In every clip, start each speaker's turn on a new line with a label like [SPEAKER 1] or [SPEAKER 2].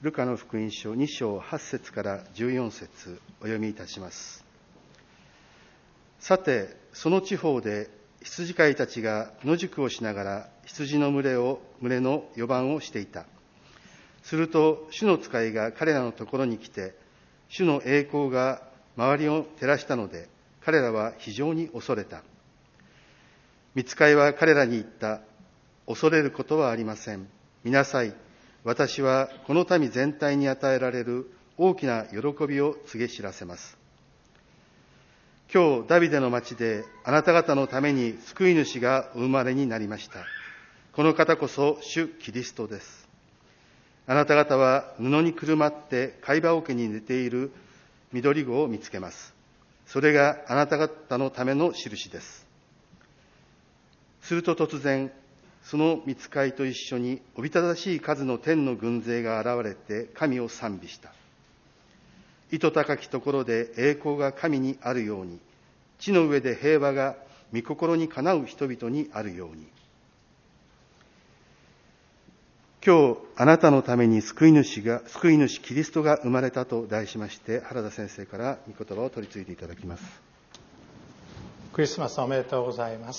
[SPEAKER 1] ルカの福音書2章8節から14節お読みいたします。さて、その地方で羊飼いたちが野宿をしながら羊の群れの予番をしていた。すると主の使いが彼らのところに来て、主の栄光が周りを照らしたので、彼らは非常に恐れた。御使いは彼らに言った。恐れることはありません。見なさい。私はこの民全体に与えられる大きな喜びを告げ知らせます。今日ダビデの町であなた方のために救い主がお生まれになりました。この方こそ主キリストです。あなた方は布にくるまって貝羽桶に寝ている緑子を見つけます。それがあなた方のための印です。すると突然、その御使いと一緒におびただしい数の天の軍勢が現れて神を賛美した。糸高きところで栄光が神にあるように、地の上で平和が御心にかなう人々にあるように。今日あなたのために救い主キリストが生まれたと題しまして、原田先生から御言葉を取り次いでいただきます。
[SPEAKER 2] クリスマスおめでとうございます。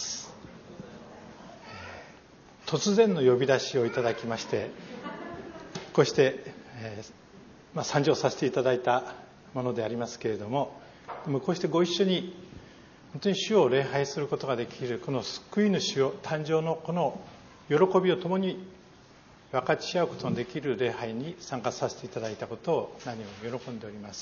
[SPEAKER 2] 突然の呼び出しをいただきまして、こうして、参上させていただいたものでありますけれども、こうしてご一緒に本当に主を礼拝することができる、この救い主を誕生のこの喜びを共に分かち合うことのできる礼拝に参加させていただいたことを何より喜んでおります。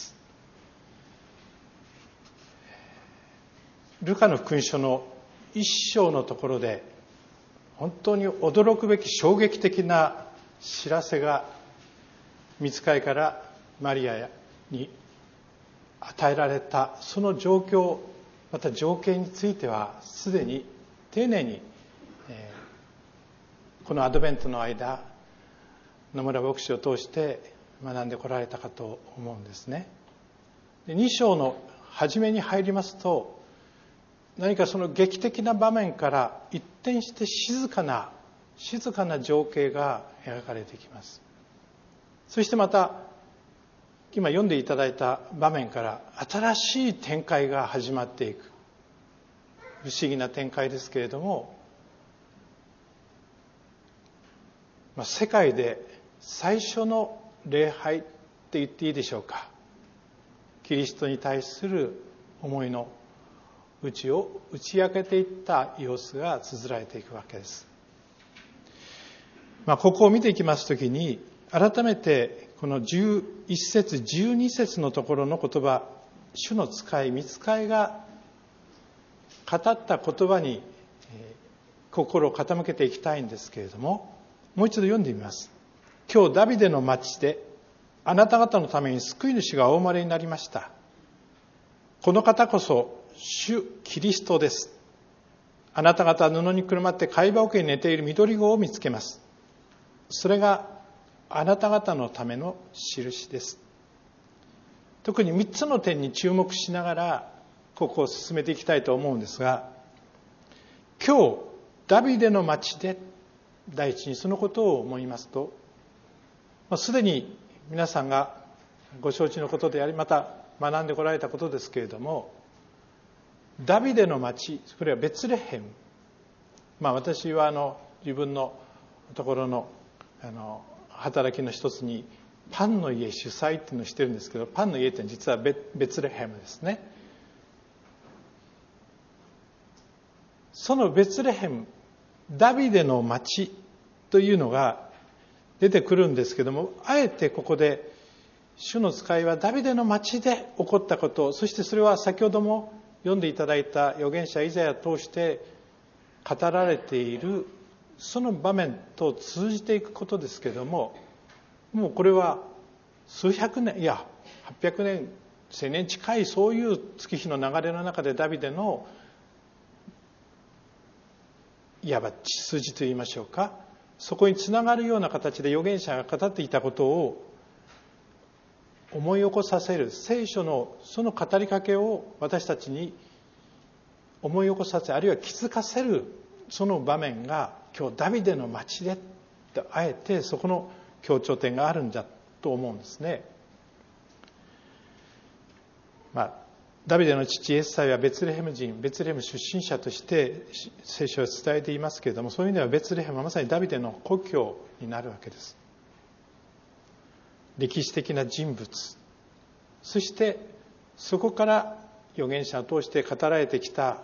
[SPEAKER 2] ルカの福音書の1章のところで、本当に驚くべき衝撃的な知らせが御使いからマリアに与えられた、その状況、また条件についてはすでに丁寧に、このアドベントの間、野村牧師を通して学んでこられたかと思うんですね。2章の初めに入りますと、何かその劇的な場面から一転して静かな情景が描かれてきます。そしてまた今読んでいただいた場面から新しい展開が始まっていく。不思議な展開ですけれども、世界で最初の礼拝って言っていいでしょうか。キリストに対する思いの内を打ち明けていった様子が綴られていくわけです。ここを見ていきますときに、改めてこの11節12節のところの言葉、主の使い御使いが語った言葉に心を傾けていきたいんですけれども、もう一度読んでみます。今日ダビデの町であなた方のために救い主がお生まれになりました。この方こそ主キリストです。あなた方は布にくるまって貝羽桶に寝ている緑子を見つけます。それがあなた方のための印です。特に3つの点に注目しながらここを進めていきたいと思うんですが、今日ダビデの町で第一にそのことを思いますと、すでに皆さんがご承知のことであり、また学んでこられたことですけれども、ダビデの町、これはベツレヘム。私は自分のところの働きの一つにパンの家主催っていうのをしてるんですけど、パンの家って実はベツレヘムですね。そのベツレヘム、ダビデの町というのが出てくるんですけども、あえてここで主の使いはダビデの町で起こったこと、そしてそれは先ほども読んでいただいた預言者イザヤを通して語られているその場面と通じていくことですけれども、もうこれは数百年、いや800年1000年近いそういう月日の流れの中でダビデのいわば血筋といいましょうか、そこにつながるような形で預言者が語っていたことを思い起こさせる、聖書のその語りかけを私たちに思い起こさせ、あるいは気づかせるその場面が今日ダビデの町でとあえてそこの強調点があるんだと思うんですね。ダビデの父イエスサイはベツレヘム人、ベツレヘム出身者として聖書は伝えていますけれども、そういう意味ではベツレヘムはまさにダビデの故郷になるわけです。歴史的な人物、そしてそこから預言者を通して語られてきた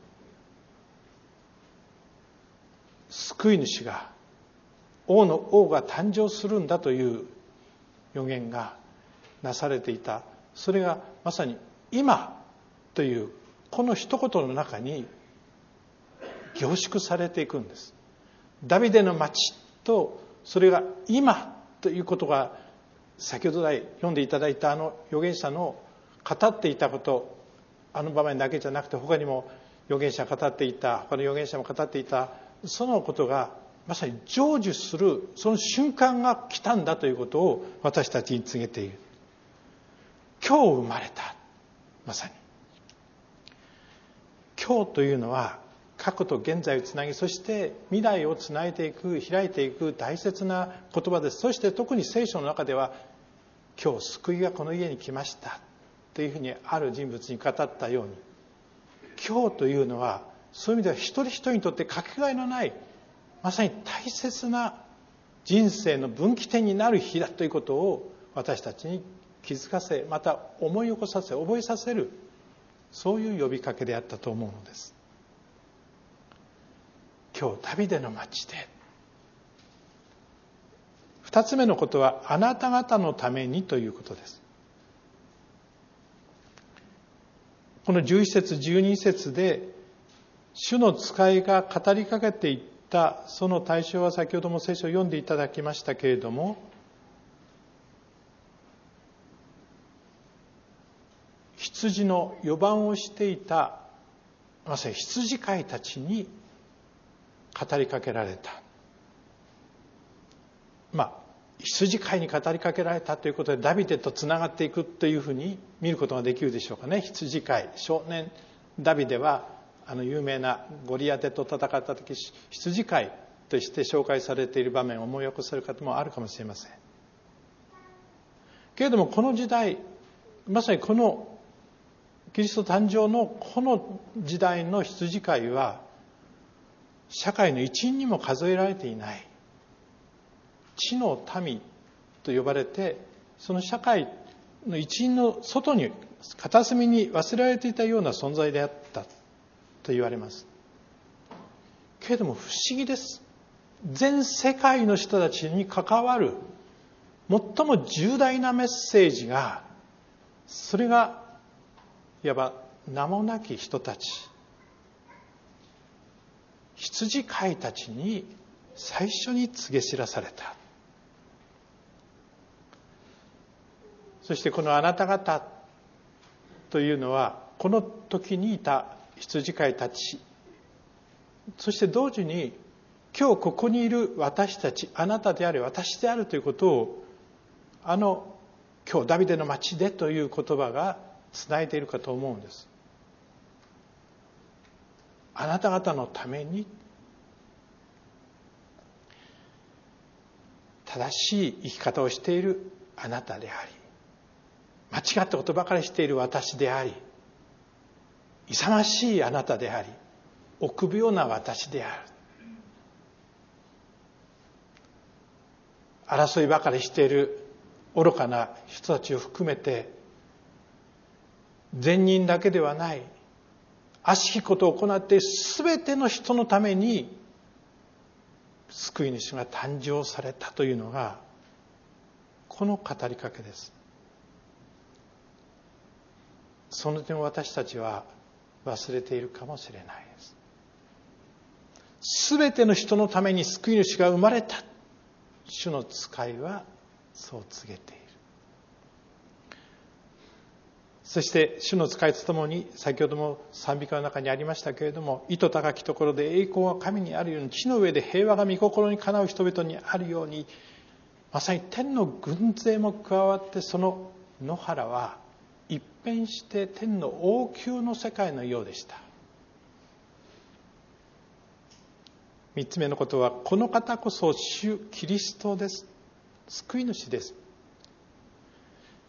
[SPEAKER 2] 救い主が、王が誕生するんだという預言がなされていた。それがまさに今というこの一言の中に凝縮されていくんです。ダビデの町とそれが今ということが、先ほど来読んでいただいた預言者の語っていたこと、あの場面だけじゃなくて他にも預言者が語っていた、他の預言者も語っていた、そのことがまさに成就するその瞬間が来たんだということを私たちに告げている。今日生まれた。まさに今日というのは過去と現在をつなぎ、そして未来をつないでいく、開いていく大切な言葉です。そして特に聖書の中では、今日救いがこの家に来ましたというふうにある人物に語ったように、今日というのはそういう意味では一人一人にとってかけがえのない、まさに大切な人生の分岐点になる日だということを私たちに気づかせ、また思い起こさせ、覚えさせる、そういう呼びかけであったと思うのです。今日ダビデの町で。二つ目のことは、あなた方のためにということです。この11節12節で主の使いが語りかけていったその対象は、先ほども聖書を読んでいただきましたけれども、羊の予番をしていた、まさに羊飼いたちに語りかけられた。羊飼いに語りかけられたということでダビデとつながっていくというふうに見ることができるでしょうかね。羊飼い、少年ダビデは有名なゴリアテと戦った時、羊飼いとして紹介されている場面を思い起こせる方もあるかもしれませんけれども、この時代、まさにこのキリスト誕生のこの時代の羊飼いは社会の一員にも数えられていない、地の民と呼ばれて、その社会の一員の外に、片隅に忘れられていたような存在であったと言われます。けれども不思議です。全世界の人たちに関わる最も重大なメッセージが、それがいわば名もなき人たち、羊飼いたちに最初に告げ知らされた。そしてこのあなた方というのは、この時にいた羊飼いたち、そして同時に今日ここにいる私たち、あなたであれ私であるということを、今日ダビデの町でという言葉がつないでいるかと思うんです。あなた方のために、正しい生き方をしているあなたであり、間違ったことばかりしている私であり、勇ましいあなたであり、臆病な私である、争いばかりしている愚かな人たちを含めて、善人だけではない、悪しきことを行っているすべての人のために救い主が誕生されたというのが、この語りかけです。その点を私たちは忘れているかもしれないです。すべての人のために救い主が生まれた。主の使いはそう告げている。そして主の使いとともに、先ほども賛美歌の中にありましたけれども、意図高きところで栄光が神にあるように、地の上で平和が御心にかなう人々にあるように、まさに天の軍勢も加わって、その野原は一変して天の王宮の世界のようでした。三つ目のことは、この方こそ主キリストです。救い主です。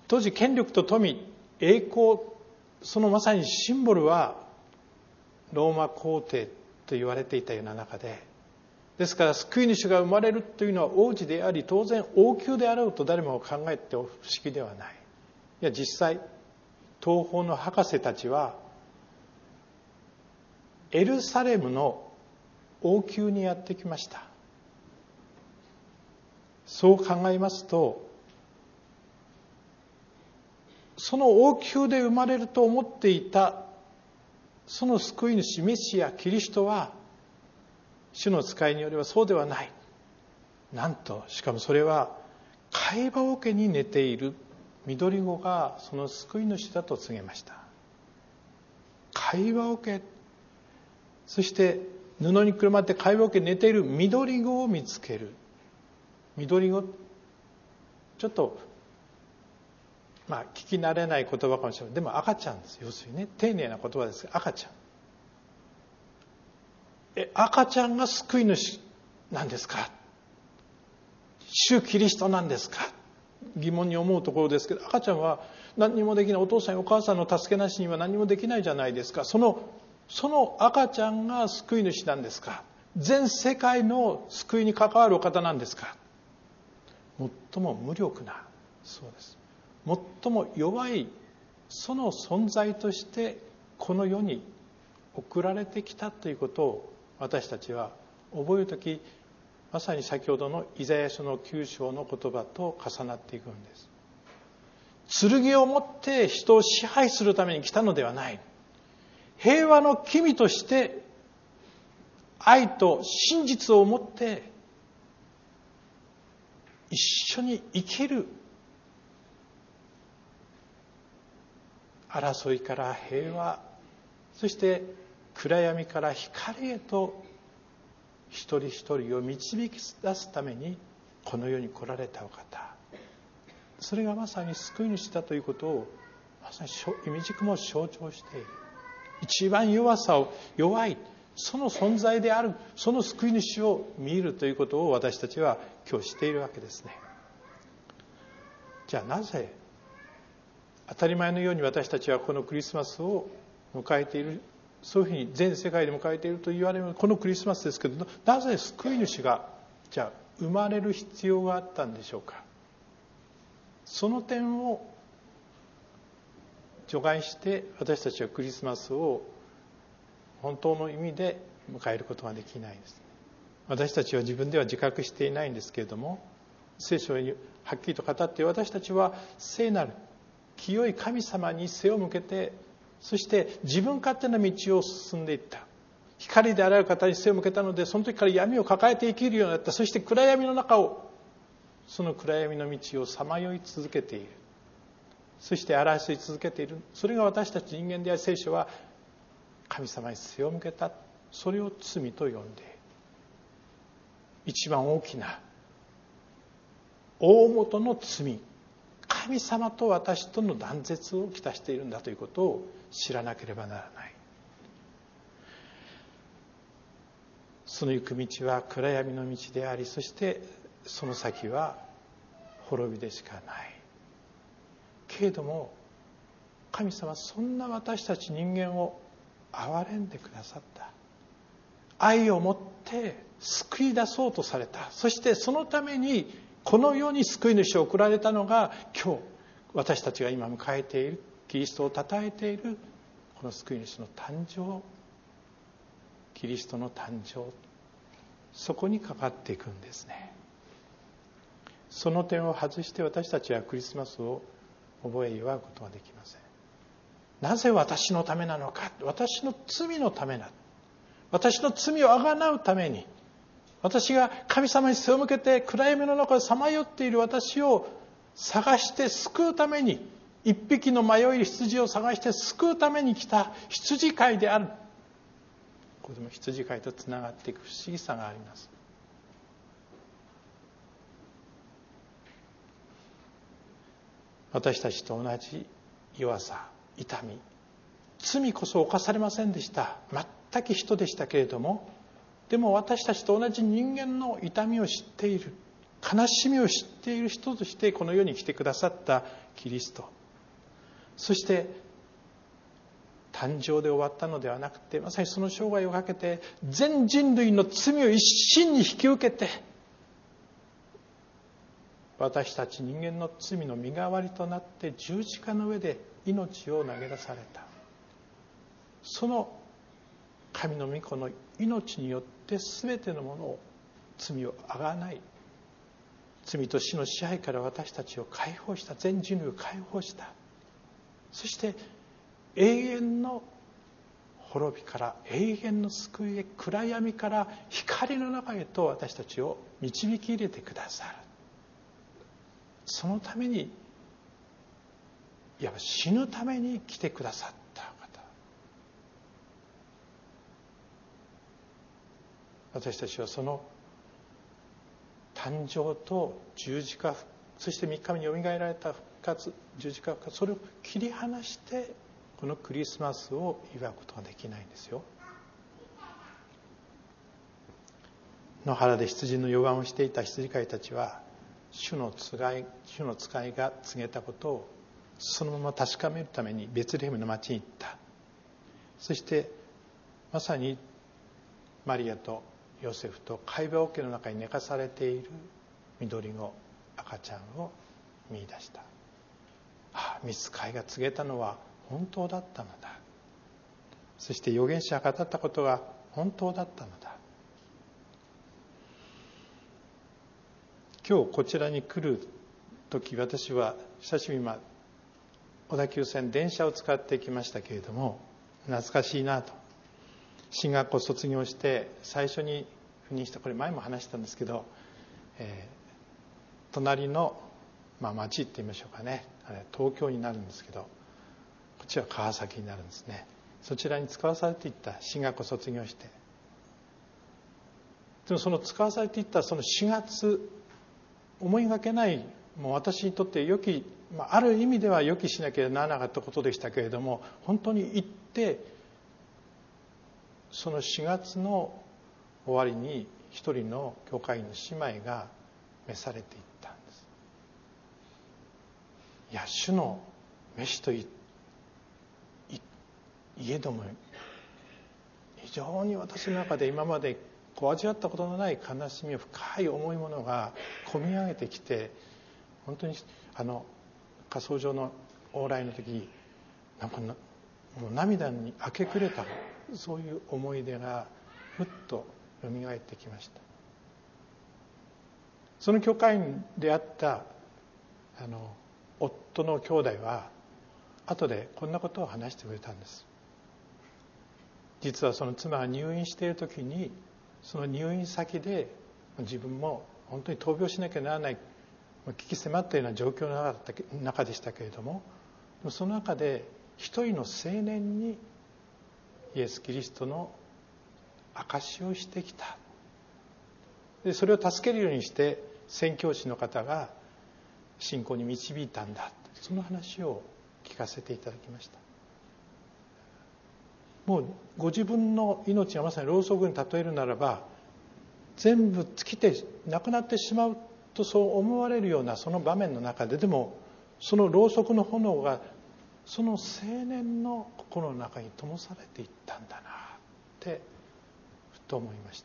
[SPEAKER 2] 当時権力と富、栄光、そのまさにシンボルはローマ皇帝と言われていたような中で、ですから救い主が生まれるというのは王子であり、当然王宮であろうと誰も考えて不思議ではない。いや、実際東方の博士たちはエルサレムの王宮にやってきました。そう考えますと、その王宮で生まれると思っていたその救い主メシアキリストは、主の使いによればそうではない。なんと、しかもそれは貝羽桶に寝ている緑子がその救い主だと告げました。貝羽桶、そして布にくるまって貝羽桶に寝ている緑子を見つける。緑子、ちょっと聞き慣れない言葉かもしれない。でも赤ちゃんです。要するにね、丁寧な言葉ですが、赤ちゃん。赤ちゃんが救い主なんですか？主キリストなんですか？疑問に思うところですけど、赤ちゃんは何にもできない。お父さんやお母さんの助けなしには何もできないじゃないですか。その赤ちゃんが救い主なんですか？全世界の救いに関わるお方なんですか？最も無力な、そうです。最も弱いその存在としてこの世に送られてきたということを私たちは覚えるとき、まさに先ほどのイザヤ書の9章の言葉と重なっていくんです。剣を持って人を支配するために来たのではない。平和の君として愛と真実を持って一緒に生きる、争いから平和、そして暗闇から光へと一人一人を導き出すためにこの世に来られたお方、それがまさに救い主だということをまさにいみじくも象徴している。一番弱いその存在であるその救い主を見るということを私たちは今日しているわけですね。じゃあなぜ当たり前のように私たちはこのクリスマスを迎えている、そういうふうに全世界で迎えていると言われるこのクリスマスですけど、なぜ救い主がじゃあ生まれる必要があったんでしょうか。その点を除外して私たちはクリスマスを本当の意味で迎えることができないです。私たちは自分では自覚していないんですけれども、聖書にはっきりと語って、私たちは聖なる清い神様に背を向けて、そして自分勝手な道を進んでいった。光であられる方に背を向けたので、その時から闇を抱えて生きるようになった。そして暗闇の中を、その暗闇の道をさまよい続けている。そして争い続けている。それが私たち人間であり、聖書は神様に背を向けた。それを罪と呼んでいる。一番大きな大元の罪、神様と私との断絶をきたしているんだということを知らなければならない。その行く道は暗闇の道であり、そしてその先は滅びでしかない。けれども神様はそんな私たち人間を憐れんでくださった。愛を持って救い出そうとされた。そしてそのためにこの世に救い主を送られたのが、今日私たちが今迎えているキリストを称えているこの救い主の誕生、キリストの誕生、そこにかかっていくんですね。その点を外して私たちはクリスマスを覚え祝うことができません。なぜ私のためなのか、私の罪のためな、私の罪をあがなうために、私が神様に背を向けて暗闇の中でさまよっている私を探して救うために、一匹の迷い羊を探して救うために来た羊飼いである。ここでも羊飼いとつながっていく不思議さがあります。私たちと同じ弱さ、痛み、罪こそ犯されませんでした。全く人でしたけれども、でも私たちと同じ人間の痛みを知っている。 悲しみを知っている人としてこの世に来てくださったキリスト、そして誕生で終わったのではなくて、まさにその生涯をかけて全人類の罪を一身に引き受けて、私たち人間の罪の身代わりとなって十字架の上で命を投げ出された。その神の御子の命によって全てのものを、罪をあがない、罪と死の支配から私たちを解放した、全人類を解放した。そして永遠の滅びから永遠の救いへ、暗闇から光の中へと私たちを導き入れてくださる。そのために、いわば死ぬために来てくださった方。私たちはその誕生と十字架、そして3日目によみがえられた復活、十字架復活、それを切り離してこのクリスマスを祝うことができないんですよ。野原で羊の予番をしていた羊飼いたちは、主の使いが告げたことをそのまま確かめるためにベツレヘムの町に行った。そしてまさにマリアとヨセフと貝羽桶の中に寝かされている緑子赤ちゃんを見出した。御使いが告げたのは本当だったのだ。そして預言者が語ったことが本当だったのだ。今日こちらに来る時、私は久しぶりに小田急線電車を使ってきましたけれども、懐かしいなと。進学校卒業して最初に赴任した、これ前も話したんですけど、隣の、町って言いましょうかね、東京になるんですけど、こっちは川崎になるんですね。そちらに使わされていった。進学校卒業して、でもその使わされていったその4月、思いがけない、もう私にとって良き、ある意味では予期しなければならなかったことでしたけれども、本当に行ってその4月の終わりに一人の教会員の姉妹が召されていったんです。いや、主の召しといえども、非常に私の中で今まで味わったことのない悲しみを、深い重いものがこみ上げてきて、本当に火葬場の往来の時、もう涙に明け暮れた、そういう思い出がふっとよみがえってきました。その教会員であった夫の兄弟は後でこんなことを話してくれたんです。実はその妻が入院している時に、その入院先で自分も本当に闘病しなきゃならない、危機迫ったような状況の中でしたけれども、その中で一人の青年にイエス・キリストの証しをしてきた。でそれを助けるようにして宣教師の方が信仰に導いたんだ、その話を聞かせていただきました。もうご自分の命がまさにろうそくに例えるならば、全部尽きてなくなってしまうとそう思われるようなその場面の中で、でもそのろうそくの炎がその青年の心の中に灯されていったんだなってふと思いました。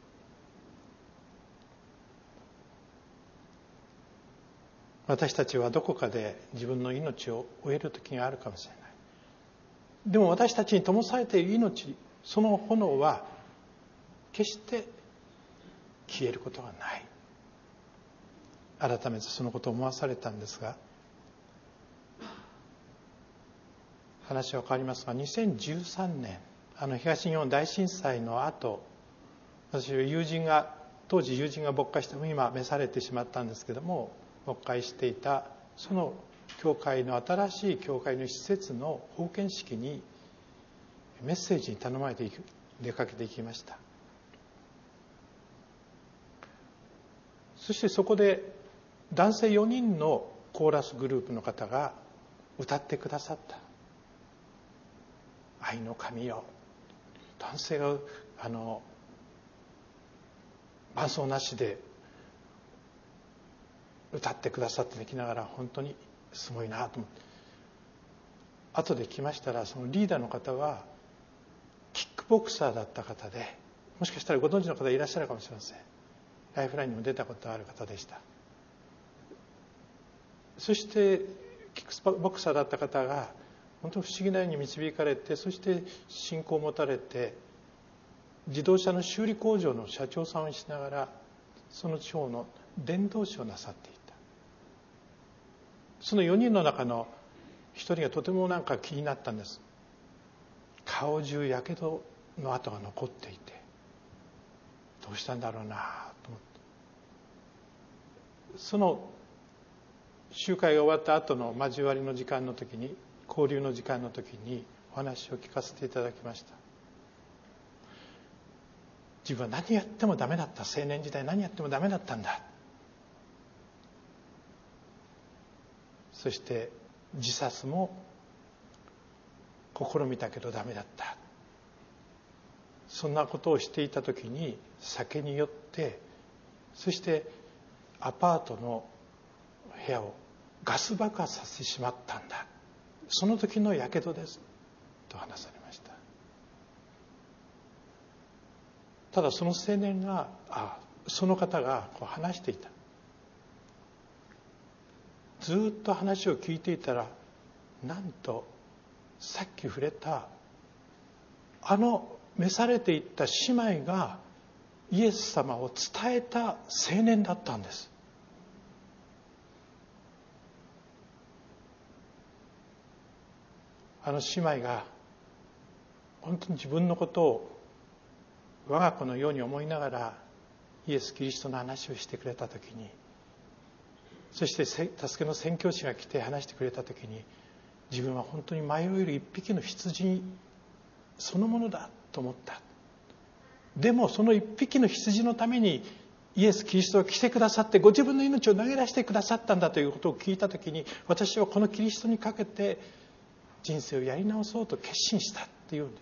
[SPEAKER 2] 私たちはどこかで自分の命を終える時があるかもしれない。でも私たちに灯されている命、その炎は決して消えることがない。改めてそのことを思わされたんですが、話は変わりますが、2013年東日本大震災の後、私は当時友人が牧会して、今召されてしまったんですけども、牧会していたその教会の新しい教会の施設の封建式にメッセージに頼まれて出かけていきました。そしてそこで男性4人のコーラスグループの方が歌ってくださった。愛の神よ。男性が伴奏なしで歌ってくださってできながら本当にすごいなと思って、後で来ましたら、そのリーダーの方はキックボクサーだった方で、もしかしたらご存知の方いらっしゃるかもしれません。ライフラインにも出たことある方でした。そしてキックボクサーだった方が本当に不思議なように導かれて、そして信仰を持たれて、自動車の修理工場の社長さんをしながらその地方の伝道師をなさっていた。その4人の中の1人がとてもなんか気になったんです。顔中やけどの跡が残っていて、どうしたんだろうなと思って、その集会が終わった後の交わりの時間の時に、交流の時間の時にお話を聞かせていただきました。自分は何やってもダメだった。青年時代何やってもダメだったんだ。そして自殺も試みたけどダメだった。そんなことをしていた時に酒に酔って、そしてアパートの部屋をガス爆発させてしまったんだ。その時のやけどですと話されました。ただその青年が、その方がこう話していた。ずっと話を聞いていたら、なんとさっき触れた召されていった姉妹がイエス様を伝えた青年だったんです。姉妹が本当に自分のことを我が子のように思いながらイエス・キリストの話をしてくれたときに、そして助けの宣教師が来て話してくれたときに、自分は本当に迷える一匹の羊そのものだと思った。でもその一匹の羊のためにイエス・キリストが来てくださって、ご自分の命を投げ出してくださったんだということを聞いたときに、私はこのキリストにかけて人生をやり直そうと決心したっていうんです。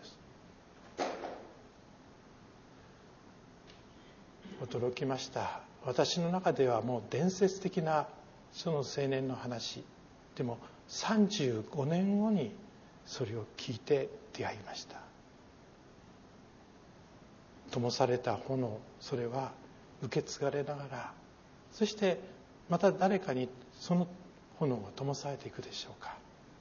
[SPEAKER 2] 驚きました。私の中ではもう伝説的なその青年の話でも、35年後にそれを聞いて出会いました。灯された炎、それは受け継がれながら、そしてまた誰かにその炎が灯されていくでしょうか。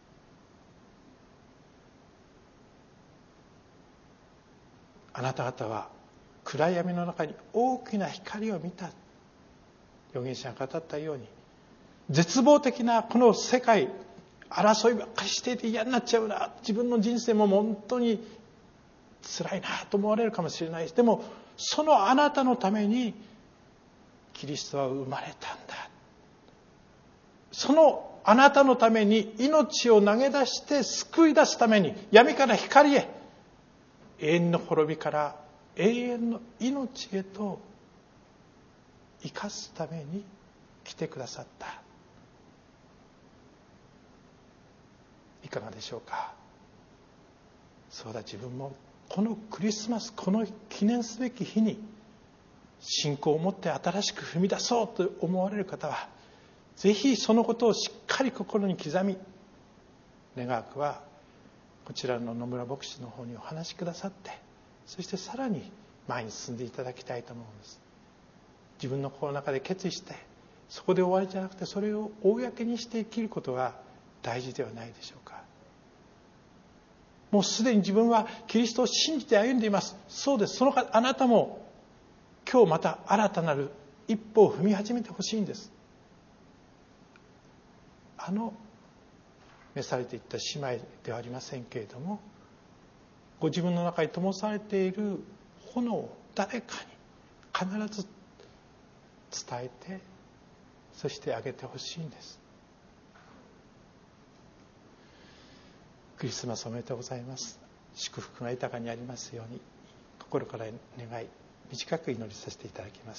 [SPEAKER 2] あなた方は暗闇の中に大きな光を見た。預言者が語ったように、絶望的なこの世界、争いばっかりしていて嫌になっちゃうな、自分の人生も本当に辛いなと思われるかもしれない。でもそのあなたのためにキリストは生まれたんだ。そのあなたのために命を投げ出して救い出すために、闇から光へ、永遠の滅びから永遠の命へと生かすために来てくださった。いかがでしょうか。そうだ、自分もこのクリスマス、この記念すべき日に信仰を持って新しく踏み出そうと思われる方は、ぜひそのことをしっかり心に刻み、願わくはこちらの野村牧師の方にお話しくださって、そしてさらに前に進んでいただきたいと思うんです。自分の心の中で決意して、そこで終わりじゃなくて、それを公にして生きることが大事ではないでしょうか。もうすでに自分はキリストを信じて歩んでいます。そうです。あなたも今日また新たなる一歩を踏み始めてほしいんです。召されていった姉妹ではありませんけれども、ご自分の中に灯されている炎を誰かに必ず伝えて、そしてあげてほしいんです。クリスマスおめでとうございます。祝福が豊かにありますように、心から願い、短く祈りさせていただきます。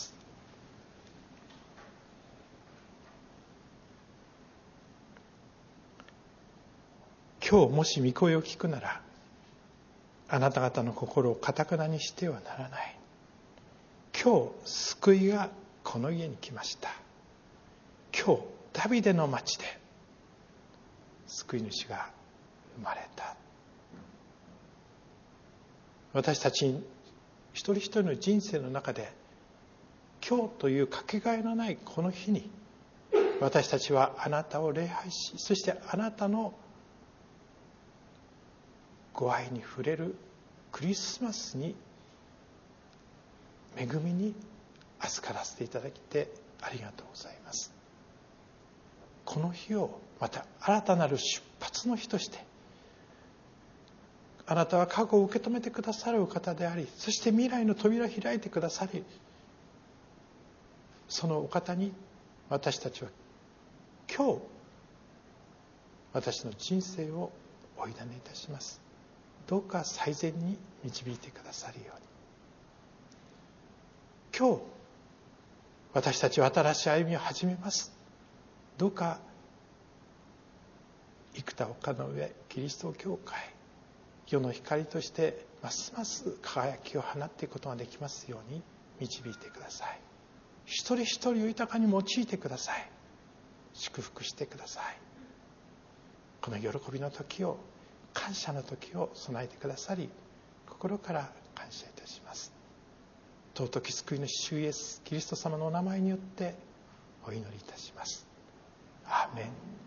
[SPEAKER 2] 今日もし御声を聞くなら、あなた方の心を堅くなにしてはならない。今日救いがこの家に来ました。 今日ダビデの町で救い主が生まれた。私たち一人一人の人生の中で、今日というかけがえのないこの日に、私たちはあなたを礼拝し、そしてあなたのご愛に触れるクリスマスに、恵みに預からせていただきてありがとうございます。この日をまた新たなる出発の日として、あなたは過去を受け止めてくださるお方であり、そして未来の扉を開いてくださり、そのお方に私たちは今日私の人生をお委ねいたします。どうか最善に導いてくださるように。今日私たちは新しい歩みを始めます。どうか生田丘の上キリスト教会、世の光としてますます輝きを放っていくことができますように導いてください。一人一人を豊かに用いてください。祝福してください。この喜びの時を、感謝の時を備えてくださり、心から感謝いたします。尊き救い主主イエスキリスト様のお名前によってお祈りいたします。アーメン。